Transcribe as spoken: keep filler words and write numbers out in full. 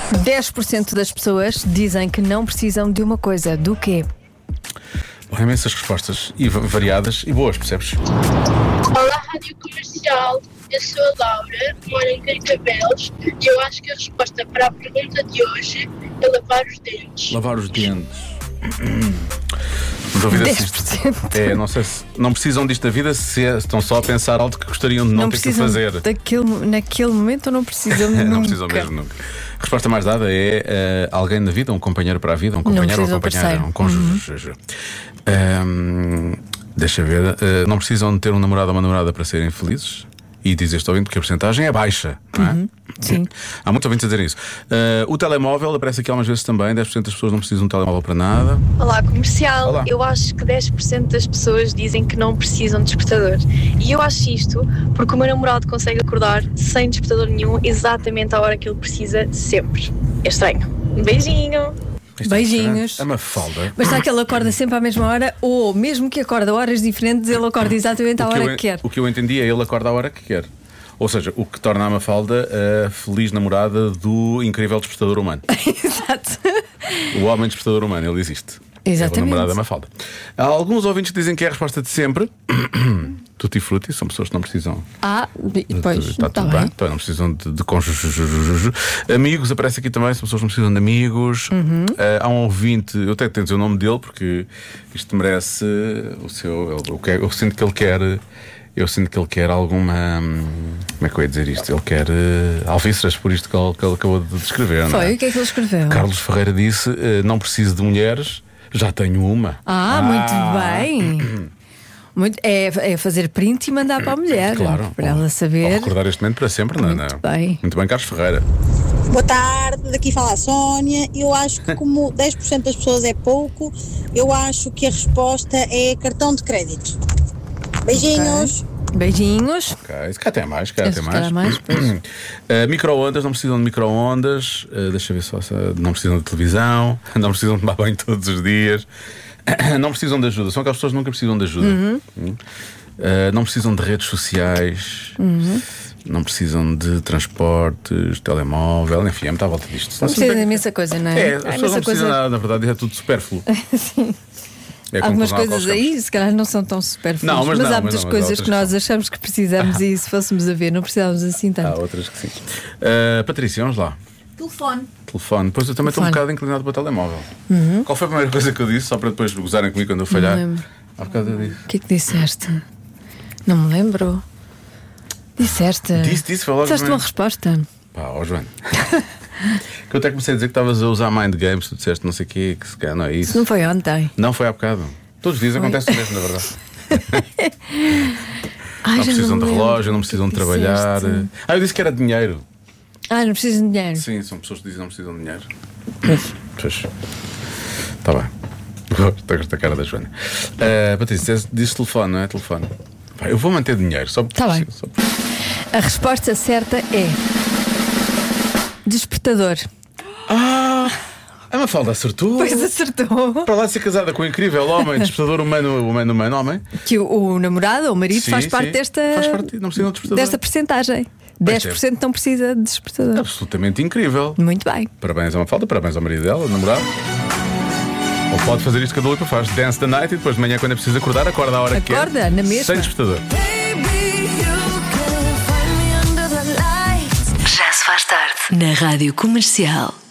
dez por cento das pessoas dizem que não precisam de uma coisa. Do quê? Bom, imensas respostas e va- variadas e boas, percebes? Olá, Rádio Comercial. Eu sou a Laura, moro em Carcavelos e eu acho que a resposta para a pergunta de hoje é lavar os dentes. Lavar os dentes. Dúvida se dez por isto. cento. É, não sei se não precisam disto da vida, se é- estão só a pensar algo que gostariam de não, Não ter que precisam fazer. daquele, naquele momento ou não precisam nunca? Não precisam mesmo nunca. A resposta mais dada é eh, alguém na vida, um companheiro para a vida, um companheiro ou precisam companheira, parceiro. um cônjuge. Ahm, deixa ver. eh, não precisam de ter um namorado ou uma namorada para serem felizes. E diz este ouvinte que a porcentagem é baixa, não é? Sim. Há muitos ouvintes a dizer isso. Eh, o telemóvel aparece aqui algumas vezes também. dez por cento das pessoas não precisam de um telemóvel para nada. Olá, comercial. Olá. Eu acho que dez por cento das pessoas dizem que não precisam de despertador. E eu acho isto porque o meu namorado consegue acordar sem despertador nenhum, exatamente à hora que ele precisa, sempre. É estranho. Um beijinho. Isto é Beijinhos. impressionante. É uma falda. Mas está que ele acorda sempre à mesma hora, ou mesmo que acorda a horas diferentes, ele acorda exatamente à O que, hora eu, que quer. o que eu entendi é ele acorda à hora que quer. Ou seja, o que torna a Mafalda a feliz namorada do incrível despertador humano. Exato. O homem despertador humano, ele existe. Exatamente. É a namorada da Mafalda. Há alguns ouvintes que dizem que é a resposta de sempre. Tutti frutti, são pessoas que não precisam. Ah, pois, Está está tudo bem. bem, então não precisam de, de cônjuge. Amigos, aparece aqui também, são pessoas que não precisam de amigos. Uhum. Ah, há um ouvinte, eu até tenho de dizer o nome dele porque isto merece o seu. Eu, eu, eu sinto que ele quer. Eu sinto que ele quer alguma. hum, Como é que eu ia dizer isto? Ele quer uh, alvíceras por isto que ele, que ele acabou de descrever. Não é? Foi, o que é que ele escreveu? Carlos Ferreira disse: eh, não preciso de mulheres, já tenho uma. Ah, muito bem. Muito, é, é fazer print e mandar para a mulher. Claro. Para ela Vou saber. recordar este momento para sempre, não é? Muito bem. Muito bem, Carlos Ferreira. Boa tarde, daqui fala a Sónia. Eu acho que como dez por cento das pessoas é pouco, eu acho que a resposta é cartão de crédito. Beijinhos. Beijinhos. Ok, se cá tem mais, se cá Se tem calhar mais. mais, pois. Uh, micro-ondas, não precisam de micro-ondas. Uh, deixa eu ver só se não precisam de televisão, não precisam de tomar banho todos os dias, não precisam de ajuda. São aquelas pessoas que nunca precisam de ajuda. Uhum. Uh, não precisam de redes sociais. Uhum. Não precisam de transportes, telemóvel, enfim, é muito à volta disto. Não precisa de imensa coisa, não é? É, as Há pessoas imensa não precisam coisa- nada, na verdade, é tudo supérfluo. Sim. É como Algumas tornar coisas aos aí, campos. se calhar, não são tão super Não, mas mas não, há mas muitas não, mas há coisas outras que nós que achamos que precisamos e se fôssemos a ver, não precisávamos assim Há tanto. outras que sim. Uh, Patrícia, vamos lá. Telefone. Telefone. Pois eu também estou um Telefone. bocado inclinado para o telemóvel. Qual foi a primeira coisa que eu disse? Só para depois gozarem comigo quando eu falhar. lembro. Há bocado eu disse. O que é que disseste? Não me lembro. Disseste. Disse, disse, foi logo. Disseste uma resposta. Pá, ó Joana. Que eu até comecei a dizer que estavas a usar mind games, tu disseste não sei o quê, que se calhar não é isso. Isso não foi ontem. Não foi há bocado. Todos os dias Foi. acontece o mesmo, na verdade. Ai, Não já precisam me de lembro. relógio, não O que é precisam que de trabalhar. disseste? Ah, eu disse que era dinheiro. Ah, não precisam de dinheiro. Sim, são pessoas que dizem que não precisam de dinheiro. Pois. Está bem. Gosto desta cara da Joana. Uh, Patrícia, disse- disse telefone, não é? Telefone. Pá, eu vou manter dinheiro, só porque Tá bem. preciso, só porque- A resposta certa é despertador. Ah! A Mafalda acertou. Pois acertou. Para lá de ser casada com o incrível homem, despertador humano, humano, humano, homem. Que o, o namorado ou o marido Sim, faz parte sim. desta, Faz parte, não precisa de despertador. desta percentagem. dez por cento não precisa de despertador. Absolutamente incrível. Muito bem. Parabéns à Mafalda, parabéns ao marido dela, ao namorado. Ou pode fazer isto que a Dolipa faz: dance the night e depois de manhã, quando é preciso acordar, acorda a hora que quer. Acorda, na mesma. Sem despertador. Já se faz tarde na Rádio Comercial.